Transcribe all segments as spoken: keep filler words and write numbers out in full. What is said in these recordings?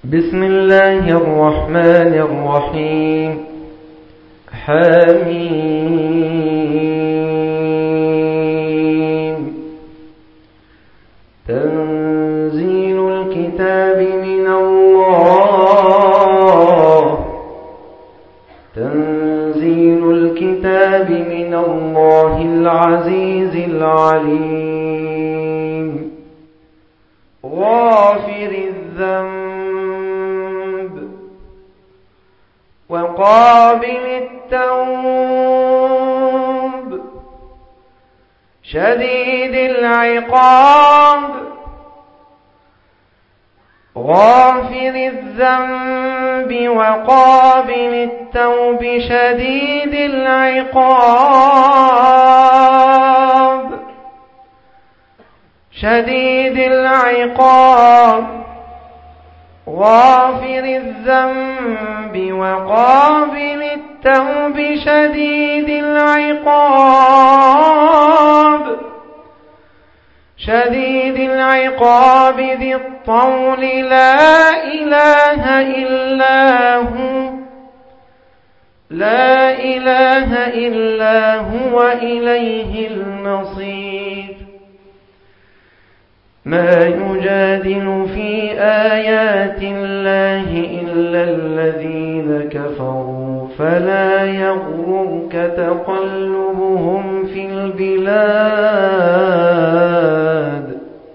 بسم الله الرحمن الرحيم. حميم. تنزيل الكتاب من الله تنزيل الكتاب من الله العزيز العليم. غافر الذنب وقابل التوب شديد العقاب. غافر الذنب وقابل التوب شديد العقاب شديد العقاب. غافر الذنب وقابل التوب شديد العقاب شديد العقاب ذي الطول لا إله إلا هو لا إله إلا هو إليه المصير. ما يجادل في آيات الله إلا الذين كفروا فلا يغررك تقلبهم في البلاد.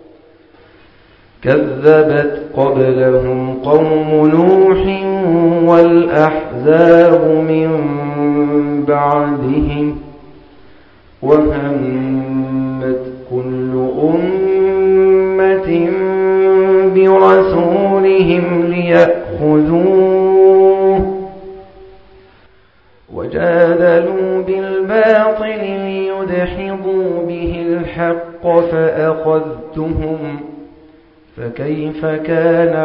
كذبت قبلهم قوم نوح والأحزاب من بعدهم وهمت كل أمة برسولهم ليأخذوه وجادلوا بالباطل ليدحضوا به الحق فأخذتهم فكيف كان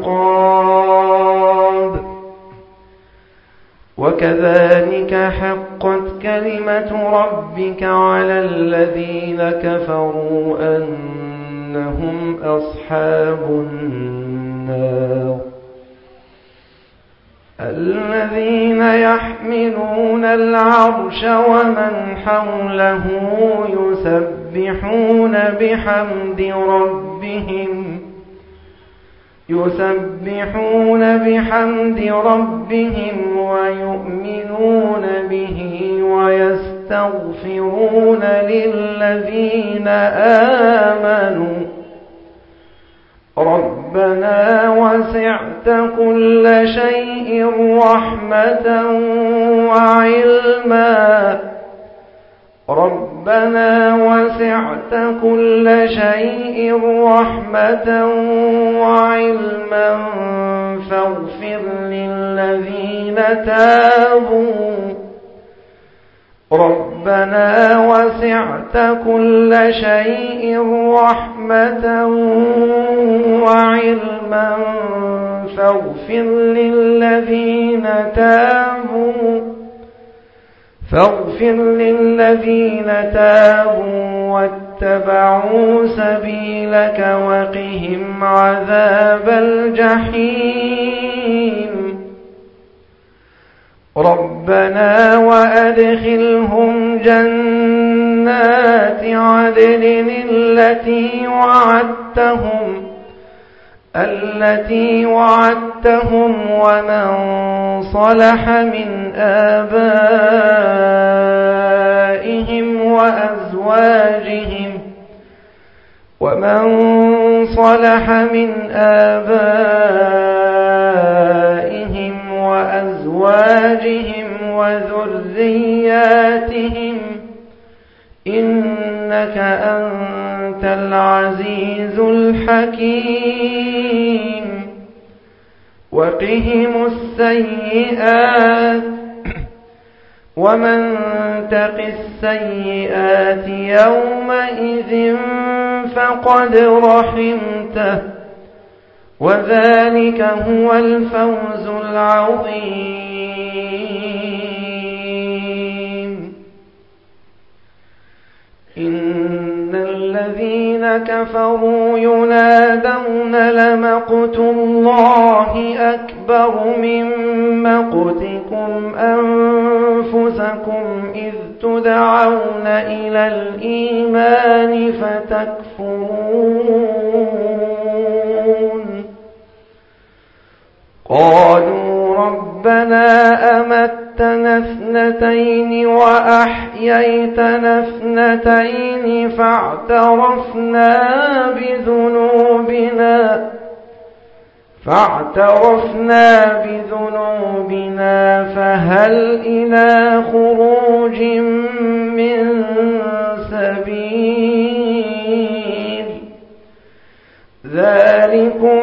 عقاب. وكذلك حقت كلمة ربك على الذين كفروا أنهم أصحاب النار. الذين يحملون العرش ومن حوله يسبحون بحمد ربهم يسبحون بحمد ربهم ويؤمنون به ويستغفرون للذين آمنوا ربنا وسعت كل شيء رحمة وعلما ربنا وسعت كل شيء رحمة وعلما فاغفر للذين تابوا ربنا وسعت كل شيء رحمة وعلما فاغفر للذين تابوا فاغفر للذين تابوا واتبعوا سبيلك وقهم عذاب الجحيم. ربنا وأدخلهم جنات عدن التي وعدتهم التي وعدتهم ومن صلح من آبائهم وأزواجهم ومن صلح من آبائهم وأزواجهم وذرياتهم إنك أنت العزيز الحكيم. وقهم السيئات ومن تق السيئات يومئذ فقد رحمته وذلك هو الفوز العظيم. إن الذين الذين كفروا ينادون لمقت الله أكبر من مقتكم أنفسكم إذ تدعون إلى الإيمان فتكفرون قالوا ربنا أمتنا اثنتين وأحييتنا اثنتين فاعترفنا بذنوبنا فاعترفنا بذنوبنا فهل إلى خروج من سبيل ذلكم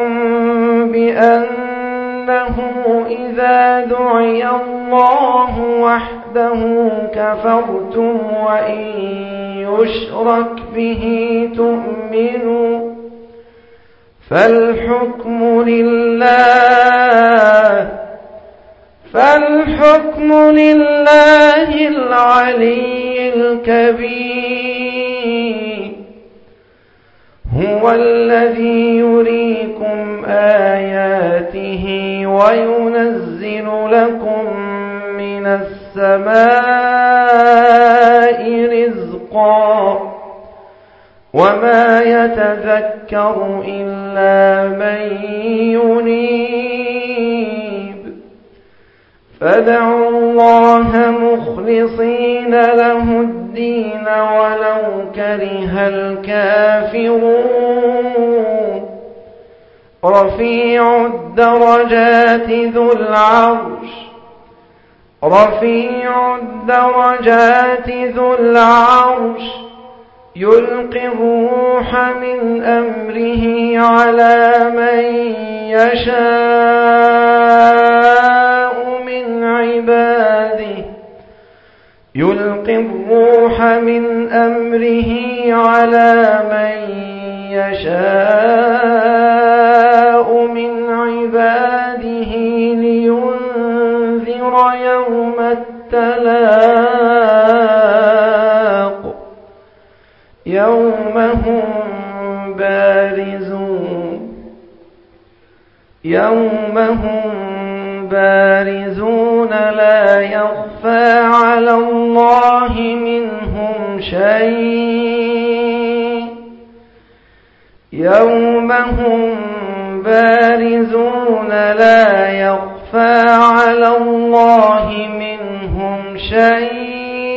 بأنه إذا دعي الله وحده كفرتم وإن يشرك به تؤمنوا فالحكم لله فالحكم لله العلي الكبير هو الذي يريكم آياته وينزل لكم من السماء رزقا وما يتذكر إلا من ينيب فادعوا الله مخلصين له الدين ولو كره الكافرون رفيع الدرجات ذو العرش رفيع الدرجات ذو العرش يلقي الروح من أمره على من يشاء من عباده يلقي الروح من أمره على من يشاء من عباده لينذر يوم التلاق يوم هم بارزون يوم هم بارزون لا يخفى على الله منهم شيء يوم هم بارزون لا يخفى على الله منهم شيء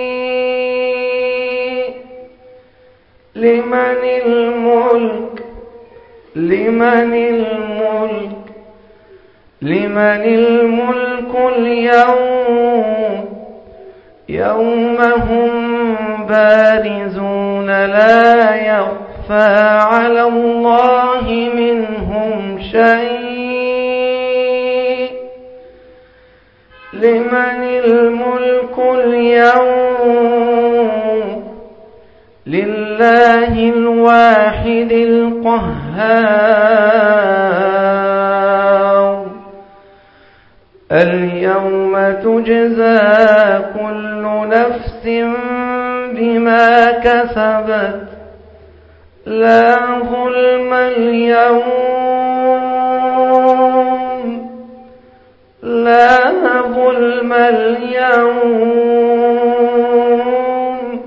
لمن الملك لمن الملك لمن الملك اليوم يوم هم بارزون لا يخفى على الله منهم شيء لمن الملك اليوم لله الواحد القهار اليوم تجزى كل نفس بما كسبت لا ظلم اليوم لا ظلم اليوم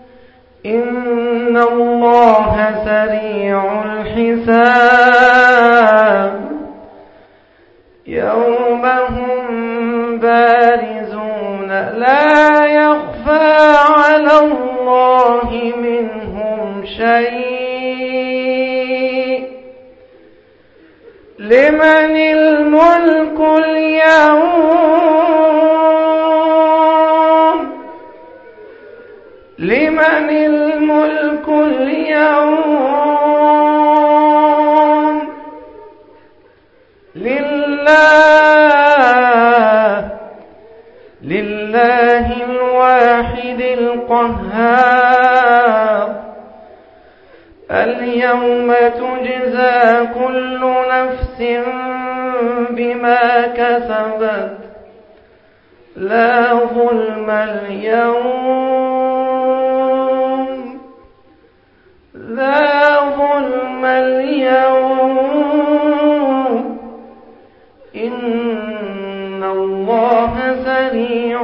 إن الله سريع الحساب يوم هم بارزون لا يخفى على الله منهم شيء لمن الملك اليوم لمن الملك اليوم لله لله الواحد القهار اليوم تجزى كل نفس بما كسبت لا ظلم اليوم تجزى ظلم اليوم إن الله سريع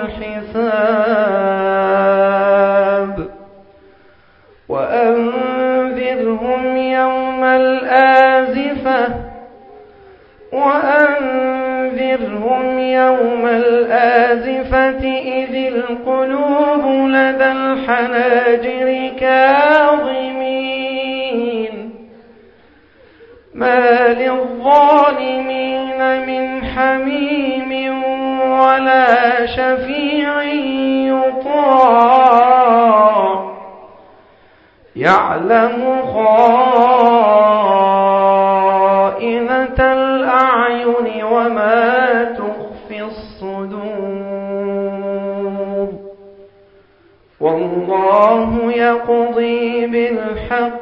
الحساب وأنذرهم يوم الآزفة وأنذرهم يوم الآزفة إذ القلوب لدى الحناجر كاظمين ما للظالمين من حميم ولا شفيع يطاع يعلم خائنة الأعين وما تخفي الصدور والله يقضي بالحق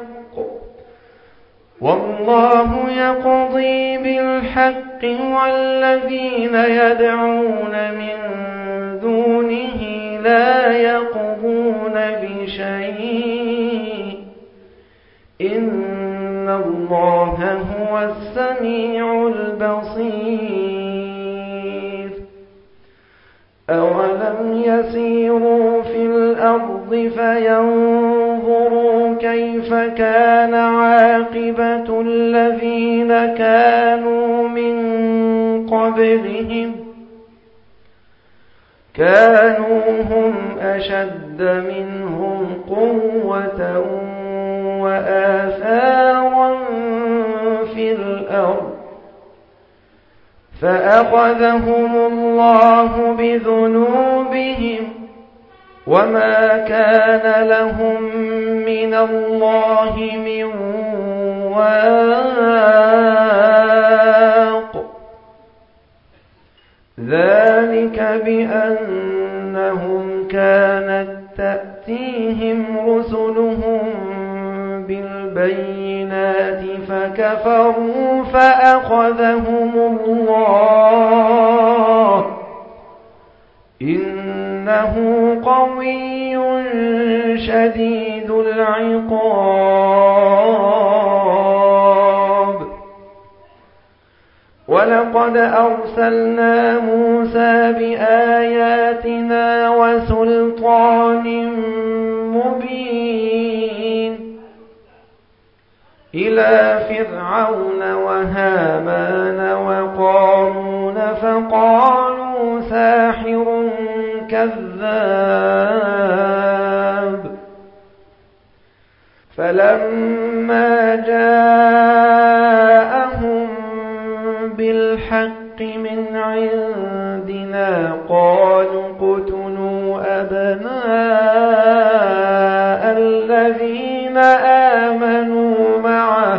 والله يقضي بالحق والذين يدعون من دونه لا يقضون بشيء إن الله هو السميع البصير أولم يسيروا في الأرض فينظروا كيف كان عاقبة الذين كانوا من قبلهم كانوا هم أشد منهم قوة وآثارا في الأرض فأخذهم الله بذنوبهم وما كان لهم من الله من واق ذلك بأنهم كانت تأتيهم رسلهم بالبينات فكفروا فأخذهم الله إنه قوي شديد العقاب ولقد أرسلنا موسى بآياتنا وسلطان مبين إلى فرعون وهامان وقارون فقالوا ساحر كذاب فلما جاءهم بالحق من عندنا قالوا اقتلوا أبناء الذين آمنوا معه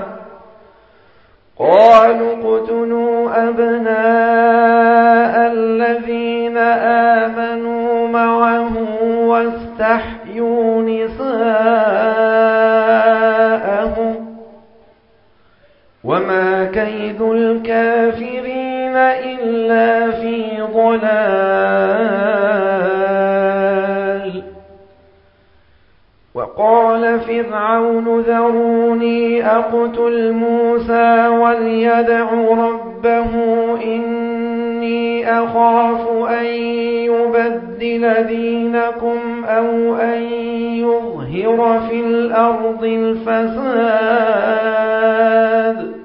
قالوا اقتلوا أبناء الذين آمنوا معه واستحيوا نساءهم وما كيد الكافرين إلا في ضلال وقال فرعون ذروني أقتل موسى وليدع ربه إني أخاف أن يبدل دينكم أو أن يظهر في الأرض الفساد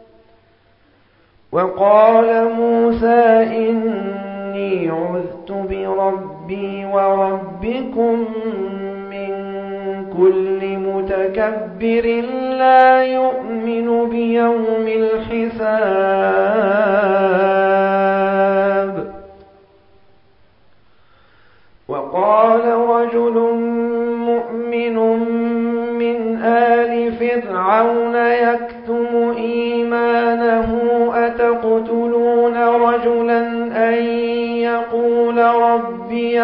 وقال موسى إني عذت بربي وربكم من كل متكبر لا يؤمن بيوم الحساب وقال رجل مؤمن من آل فرعون يكتم إيمانه أتقتلون رجلا أن يقول ربي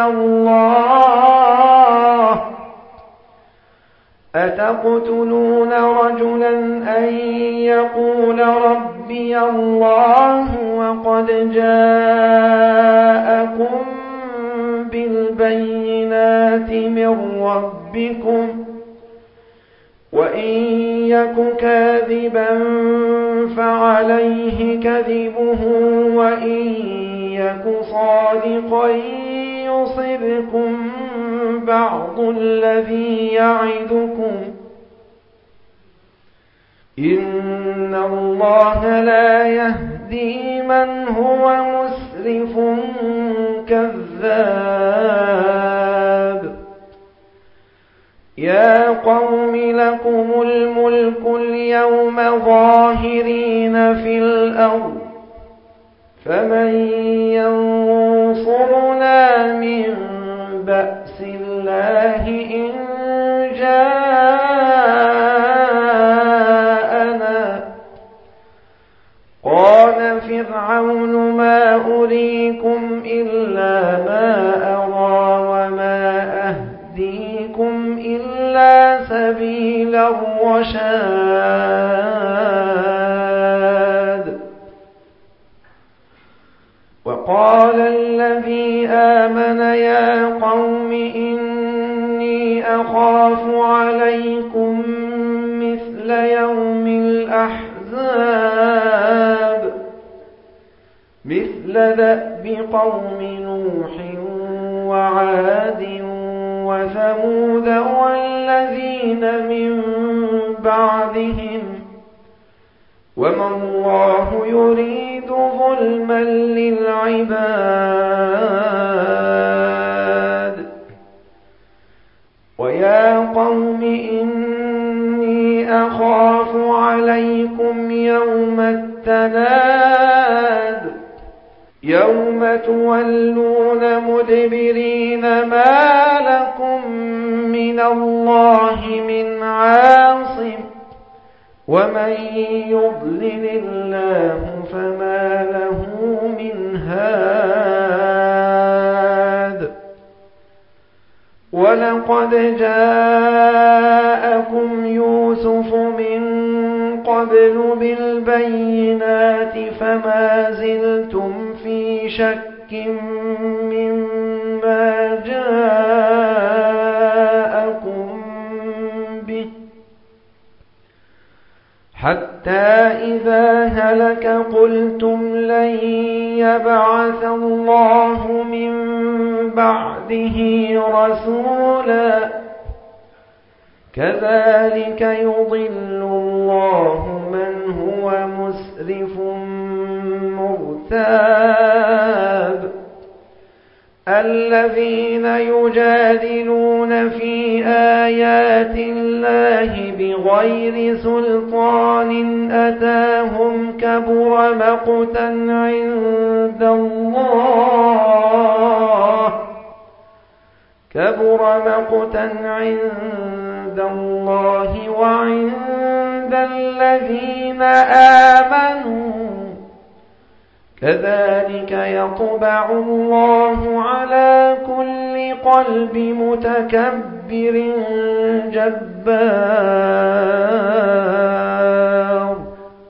الله أتقتلون رجلا أن يقول ربي الله وقد جاءكم بالبينات من ربكم وإن فكذبوه وإن يك صادقا يصبكم بعض الذي يعدكم إن الله لا يهدي من هو مسرف كذاب يا قوم لكم الملك اليوم ظاهرين في الأرض فمن ينصرنا من بأس الله إن جاءنا قال فرعون ما أريكم إلا ما أرى وما أهديكم إلا سبيل الرشاد وقال الذي آمن يا قوم إني أخاف عليكم مثل يوم الأحزاب مثل دأب قوم نوح وعاد وثمود والذين من بعدهم وما الله يريد ظلما للعباد ويا قوم إني أخاف عليكم يوم التناد يوم تولون مدبرين ما لكم من الله من عاصم ومن يضلل الله فما له من هاد ولقد جاءكم يوسف من قبل بالبينات فما زلتم في شك مما جاءكم به حتى إذا هلك قلتم لن يبعث الله من بعده رسولا كذلك يضل الله من هو مسرف مرتاب الذين يجادلون في آيات الله بغير سلطان أتاهم كبر مقتا عند الله كبر مقتا عند الله وعند الذين آمنوا كذلك يطبع الله على كل قلب متكبر جبار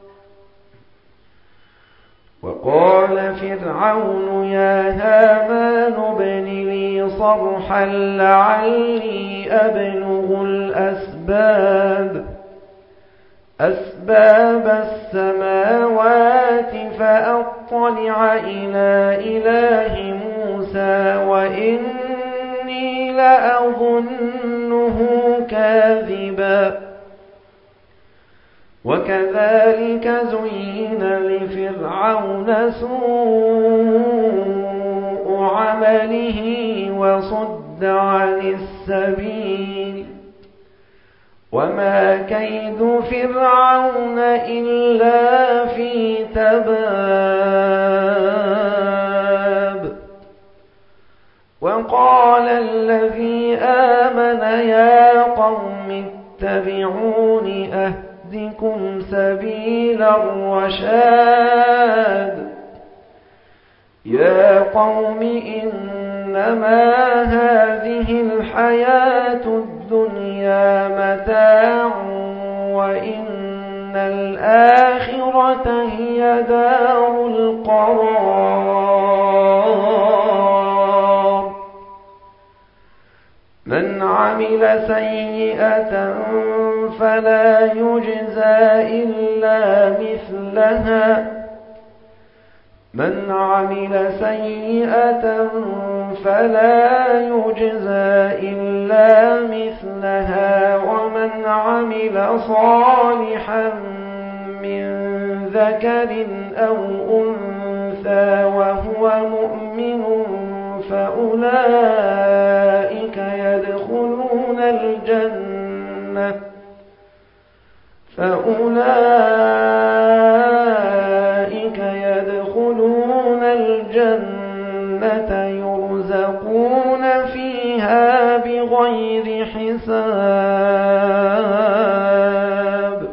وقال فرعون يا هامان ابن لي صرحا لعلي أبلغ الأسباب أسباب السماوات فأطلع إلى إله موسى وإني لأظنه كاذبا وكذلك زين لفرعون سوء عمله وصد عن السبيل وما كيد فرعون إلا في تباب وقال الذي آمن يا قوم اتبعون أهدكم سبيل الرشاد يا قوم إنما هذه الحياة الدنيا متاع وإن الآخرة هي دار القرار من عمل سيئة فلا يجزى إلا مثلها من عمل سيئة فلا يجزى إلا مثلها ومن عمل صالحا من ذكر أو أنثى وهو مؤمن فأولئك يدخلون الجنة فأولئك يدخلون الجنة يرزقون فيها بغير حساب.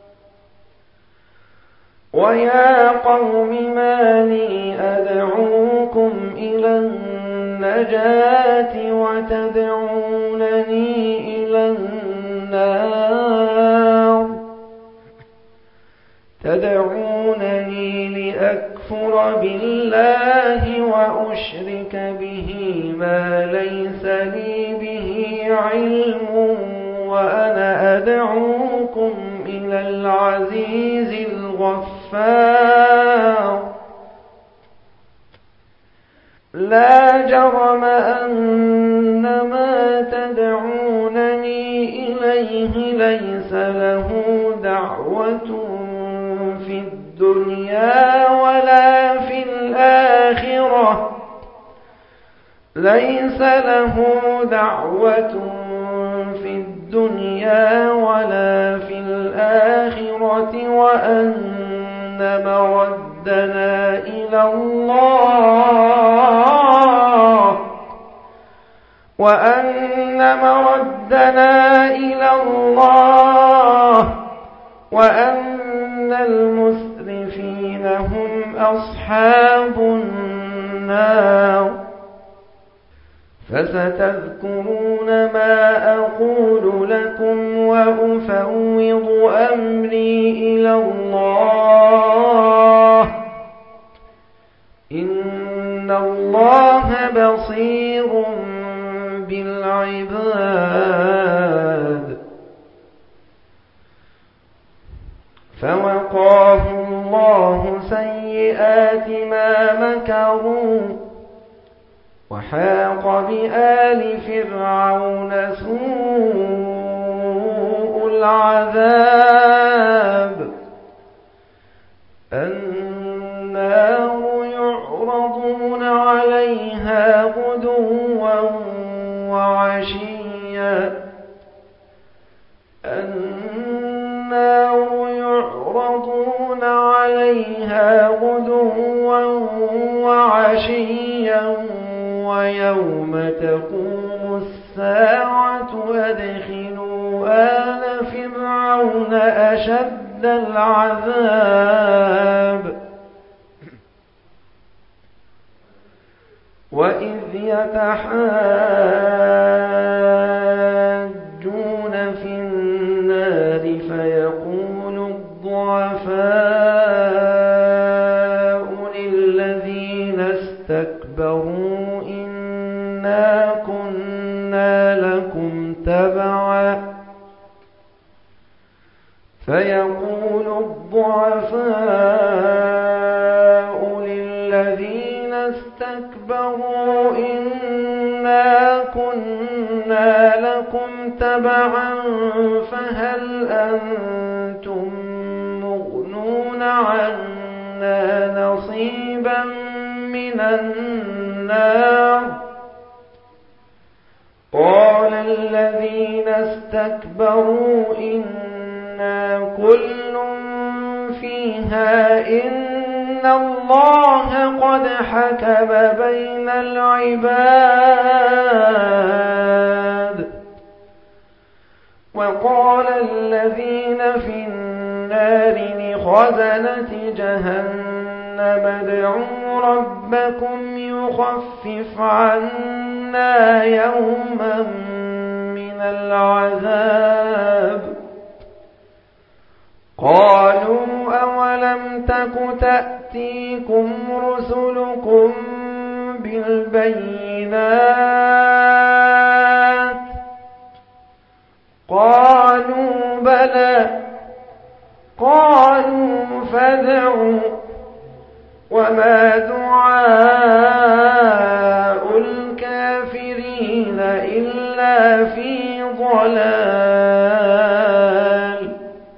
ويا قوم ما لي أدعوكم إلى النجاة وتدعونني إلى النار تدعونني لأكفر بالله وأشرك به ما ليس لي به علم وأنا أدعوكم إلى العزيز الغفار. لا جرم أن ما تدعونني إليه ليس له دعوة في الدنيا ولا في الآخرة ليس له دعوة في الدنيا ولا في الآخرة وأن مردنا إلى الله وأن مردنا إلى الله وأن المسرفين هم أصحاب النار. فستذكرون ما أقول لكم وأفوض أمري إلى الله إن الله بصير بالعباد. فوقاه الله سيئات ما مكروا وحاق بآل فرعون سوء العذاب. النار يعرضون عليها غدوا وعشيا النار يعرضون عليها غدوا وعشيا ويوم تقوم الساعة أدخلوا آل فرعون أشد العذاب. وإذ يتحاجون في النار فيقول الضعفاء للذين استكبروا إنا كنا لكم تبعا فيقول الضعفاء للذين استكبروا إنا كنا لكم تبعا فهل أنتم مغنون عنا نصيبا من النار. قال الذين استكبروا إنا كل فيها إن الله قد حكم بين العباد. وقال الذين في النار لخزنة جهنم ادعوا ربكم يخفف عنا يوما من العذاب. قالوا أولم تك تأتيكم رسلكم بالبينات قالوا بلى قالوا فادعوا وما دعاء الكافرين إلا في ضلال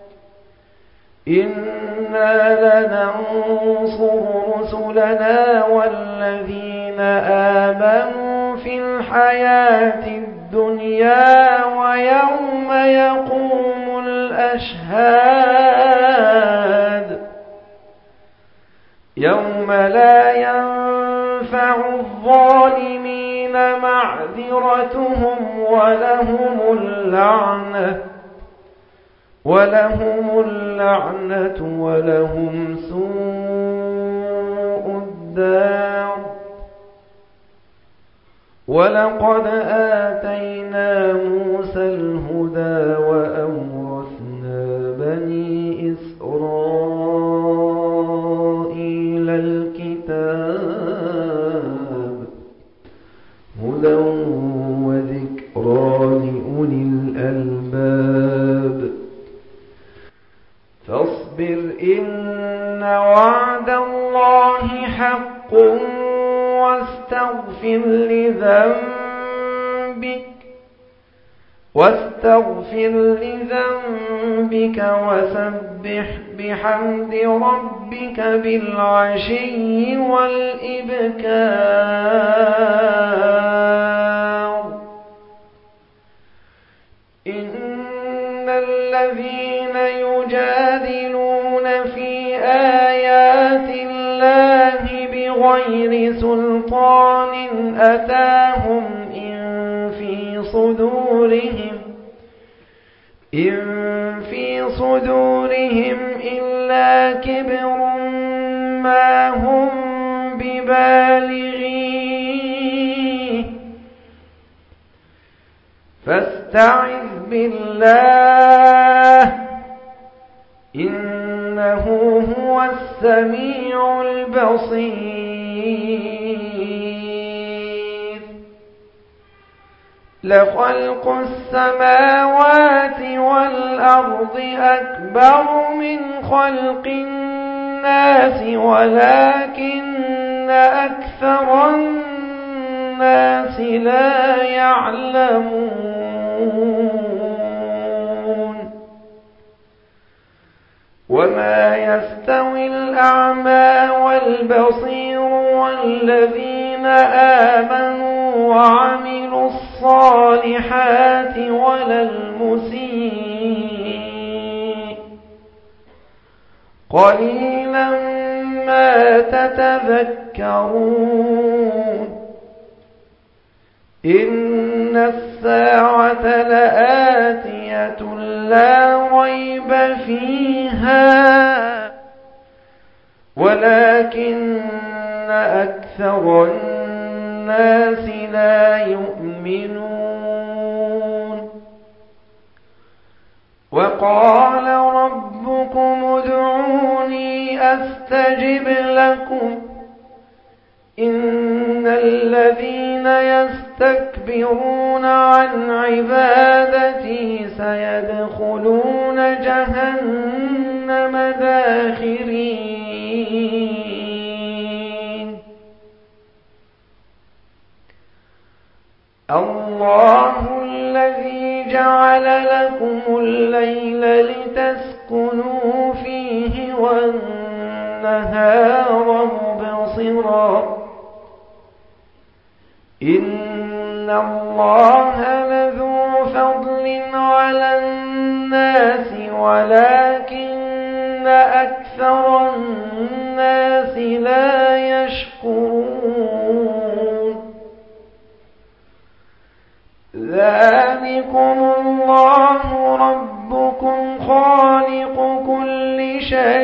إنا لننصر رسلنا والذين آمنوا في الحياة الدنيا ويوم يقوم الأشهاد يوم لا ينفع الظالمين معذرتهم ولهم اللعنة ولهم اللعنة ولهم سوء الدار ولقد آتينا موسى الهدى وأورثنا بني إسرائيل الكتاب هدى وذكرى لأولي الألباب فاصبر إن وعد الله حق واستغفر لذنبك واستغفر لذنبك وسبح بحمد ربك بالعشي والإبكار إن الذين يجادلون في آيات الله بغير سلطان أتاهم إن في صدورهم إن في صدورهم إلا كبر ما هم ببالغيه فاستعذ بالله إنه هو السميع البصير لخلق السماوات والأرض أكبر من خلق الناس ولكن أكثر الناس لا يعلمون وما يستوي الأعمى والبصير والذين آمنوا وعملوا الصالحات ولا المسيء قليلا ما تتذكرون إن الساعة لآتية لا ريب فيها ولكن أكثر الناس لا يؤمنون وقال ربكم ادعوني أستجب لكم إن الذين يستكبرون عن عبادتي سيدخلون جهنم داخرين الله الذي جعل لكم الليل لتسكنوا فيه والنهار مبصرا إن الله لذو فضل على الناس ولكن أكثر الناس لا يشكرون ذلكم الله ربكم خالق كل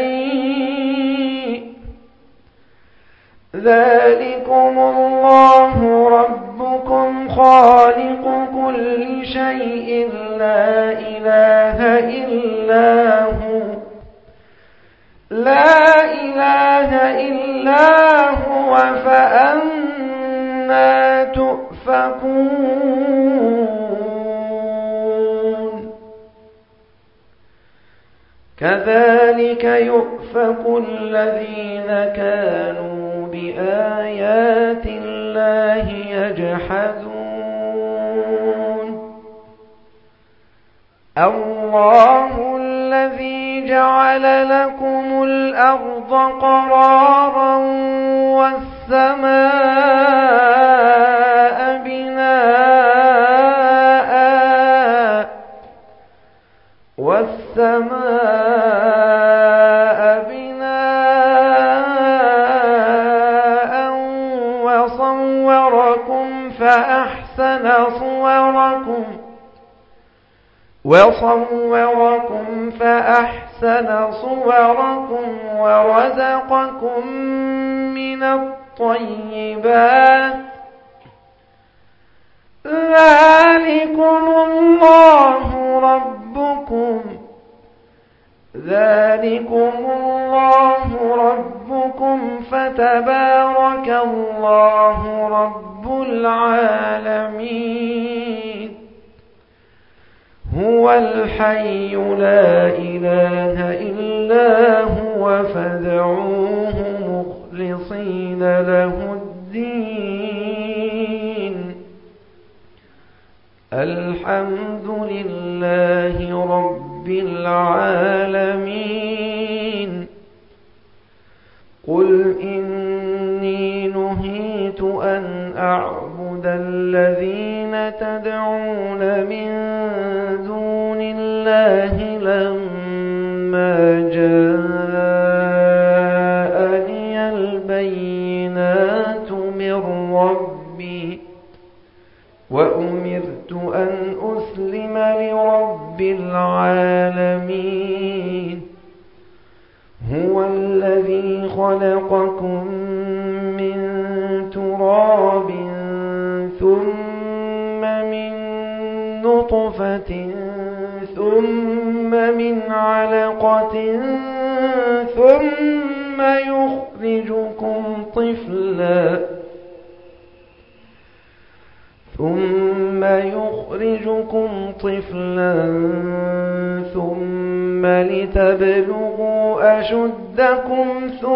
شيء ذلكم الله ربكم خالق كل شيء لا إله إلا هو لا إله إلا هو فأنى تؤفكون كذلك يؤفك الذين كانوا بآيات الله يجحدون الله الذي جعل لكم الأرض قرارا والسماء بناء والسماء بناء وصوركم فأحسن صوركم وصوركم فأحسن صوركم ورزقكم من الطيبات ذلكم الله ربكم ذلكم الله ربكم فتبارك الله رب العالمين هو الحي لا إله إلا هو فادعوه مخلصين له الدين الحمد لله رب العالمين قل إني نهيت أن أعبد الذين تدعون من دون الله لما جاءني البينات من ربي وأمرت أن أسلم لرب العالمين هو الذي خلقكم من تراب ثم من نطفة ثم من علقة ثم يخرجكم طفلا ثم يخرجكم طفلا ثم لتبلغوا أشدكم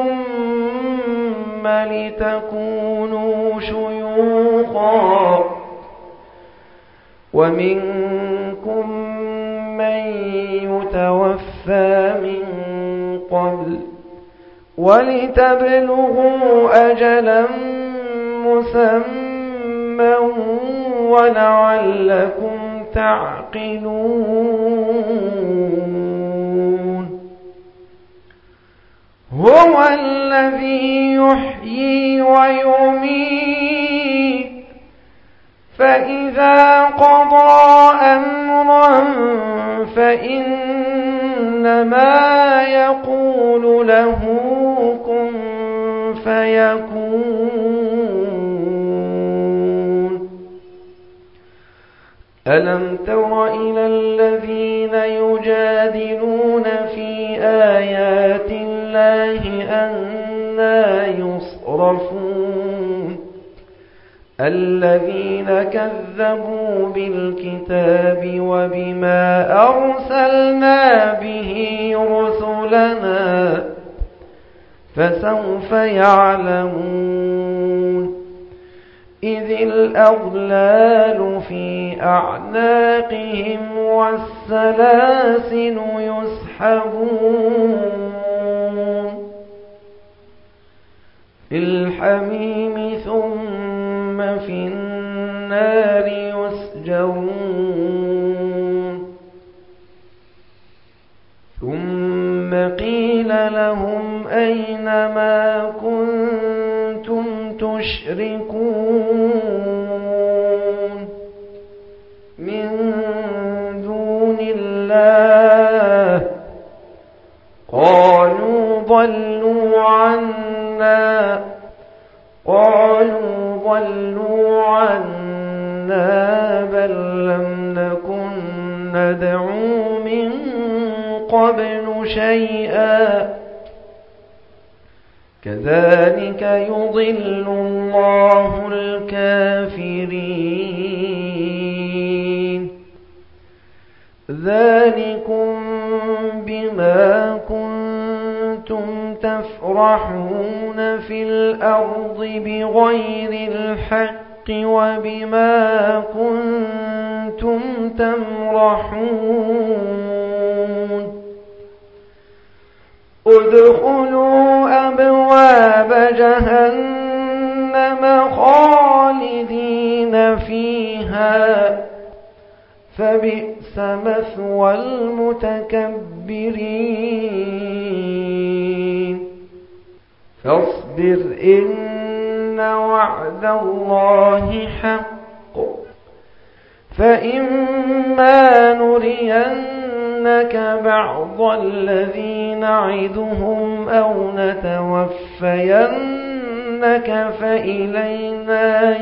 ثم لتكونوا شيوخا ومنكم من يتوفى من قبل ولتبلغوا أجلا مسمى ولعلكم تعقلون هو الذي يحيي ويميت فإذا قضى أمرا فإنما يقول له كن فيكون ألم تر إلى الذين يجادلون في آيات الله أنى يصرفون الذين كذبوا بالكتاب وبما أرسلنا به رسلنا فسوف يعلمون إذ الأغلال في أعناقهم والسلاسل يسحبون في الحميم ثم في النار يسجرون ثم قيل لهم أين ما كنتم تشركون من دون الله قالوا ضلوا عنا قالوا ضلوا عنا بل لم نكن ندعو من قبل شيئا كذلك يضل الله الكافرين ذلكم بما كنتم تفرحون تمرحون في الأرض بغير الحق وبما كنتم تمرحون ادخلوا أبواب جهنم خالدين فيها فبئس مثوى المتكبرين فاصبر إن وعد الله حق فإما نرينك بعض الذي نعدهم أو نتوفينك فإلينا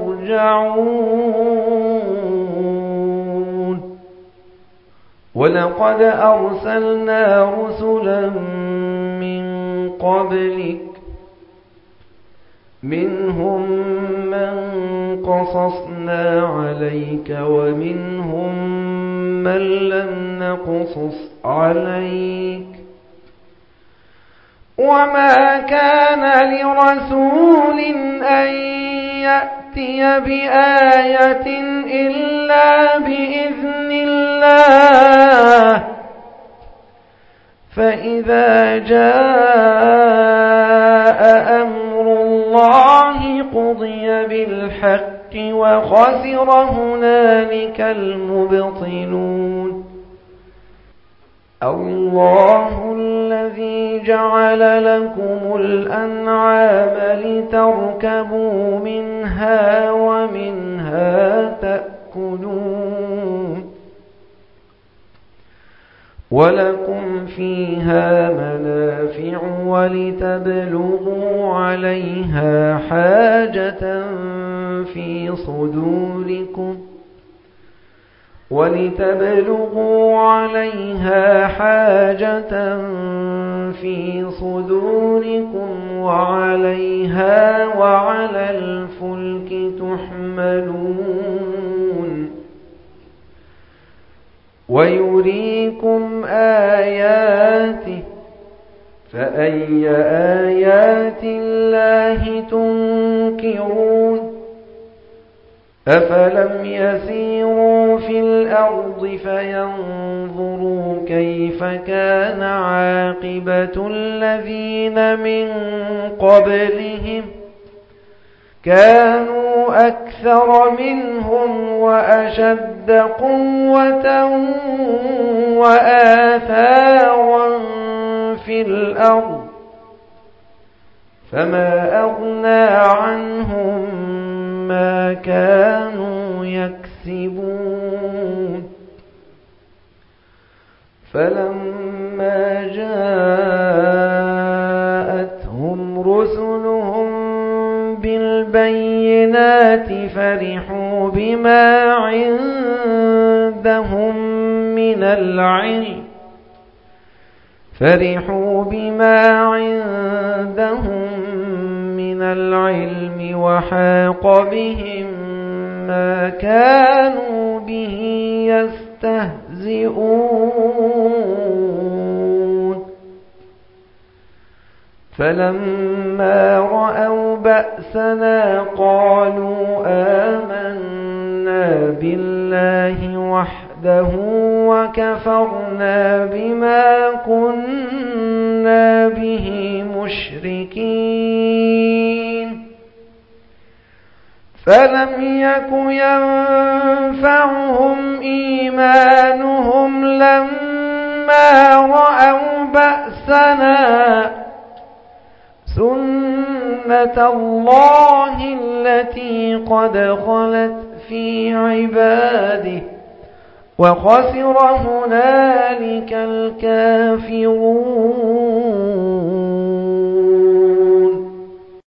يرجعون ولقد أرسلنا رسلا من قبلك منهم من قصصنا عليك ومنهم من لم نقصص عليك وما كان لرسول أن يأتي بآية إلا بإذن الله فإذا جاء أمر الله قضي بالحق وخسر هنالك المبطلون الله الذي جعل لكم الأنعام لتركبوا منها ومنها تأكلون ولكم فيها منافع ولتبلغوا عليها حاجة في صدوركم ولتبلغوا عليها حاجة في صدوركم وعليها وعلى الفلك تحملون ويريكم آياته فأي آيات الله تنكرون أفلم يسيروا في الأرض فينظروا كيف كان عاقبة الذين من قبلهم كانوا أكثر منهم وأشد قوة وآثارا في الأرض فما أغنى عنهم ما كانوا يكسبون فلما جاءتهم رسلهم بالبينات فرحوا بما عندهم من العلم فرحوا بما عندهم من العلم وحاق بهم ما كانوا به يستهزئون فلما رأوا بأسنا قالوا آمنا بالله وحده وكفرنا بما كنا به مشركين فلم يك ينفعهم إيمانهم لما رأوا بأسنا سنة الله التي قد خلت في عباده وخسر هنالك الكافرون